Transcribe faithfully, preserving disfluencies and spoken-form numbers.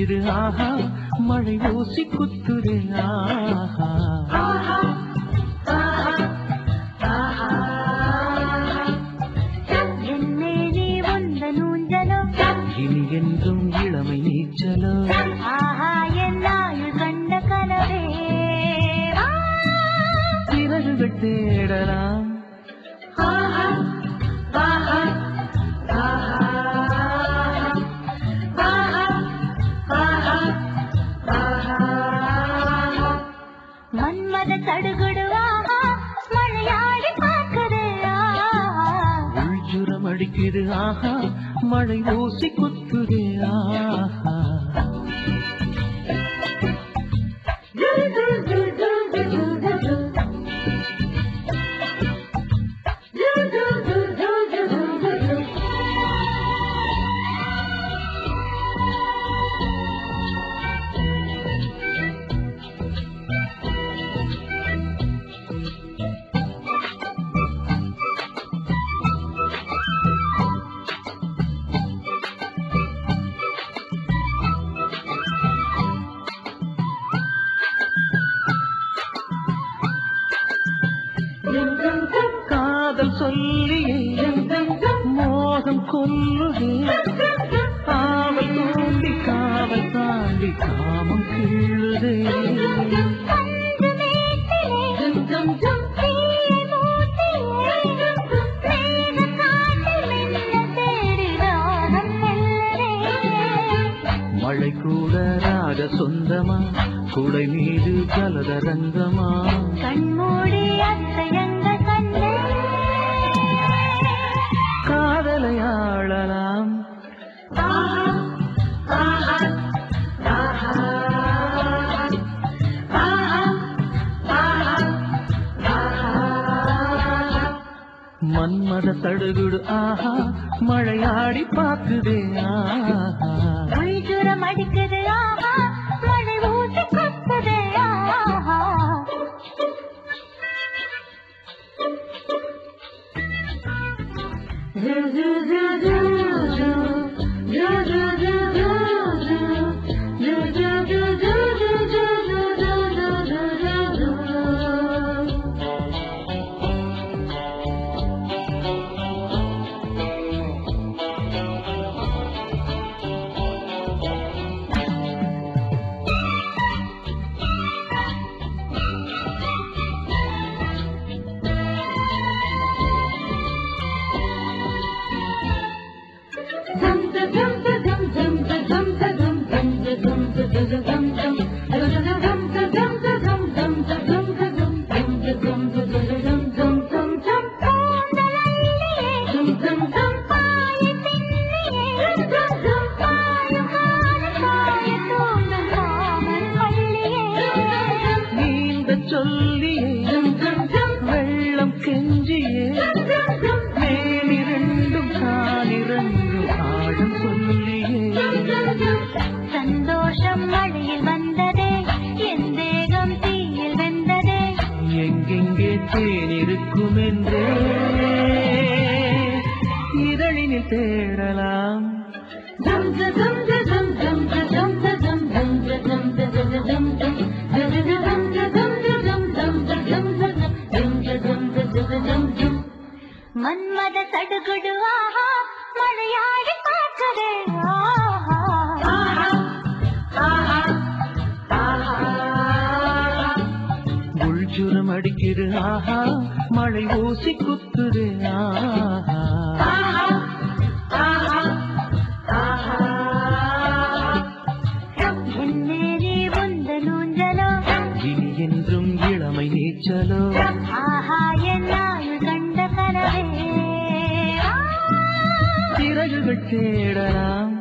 அடிக்குது ஆஹா மழை ஊசி குத்துது ஆஹா இனி என்றும் இளமை நீச்சலோ கண்ட கனவே சிறகுகள் தேடலாம் மன்மத தடுகுடுவாக மழையாடி பார்க்குது உள்ஜுரம் அடிக்குது ஆஹா மழை ஊசி குத்துது ஆஹா காதல் சொல்லியே மோகம் கொல்லுதே காவல் தூண்டி காவல் தாண்டி காமம் கிள்ளுதே மழை கூட ராக சொந்தமா குடை மீது ஜலதரங்கமா கண்மூடி அத்தையங்க கண்ணே காதலையாளலாம் மன்மத தடுகுடு ஆஹா மழையாடி பாக்குதே ஆஹா உள்ஜுரம் அடிக்குது ஆஹா மழை ஊசி குத்துது ஆஹா சொல்லியே வெள்ளம் கெஞ்சியே மேலிரண்டும் காலிரண்டும் ஆடும் சொல்லியே சந்தோஷம் மழையில் வந்ததே என் தேகம் தீயில் வெந்ததே எங்கெங்கே தேன் இருக்கும் என்றே இதழினில் தேடலாம் மன்மத தடுகுடுவாக மழையாடி பார்க்குதே உள்ஜுரம் அடிக்குது ஆஹா மழை ஊசி குத்துது ஆஹா என்னேரி உந்த நூஞ்சலோ இனி என்றும் இளமை நீச்சலோ ஆஹா என்னாயுள் கண்ட கனவே சிறகுகள் தேடலாம்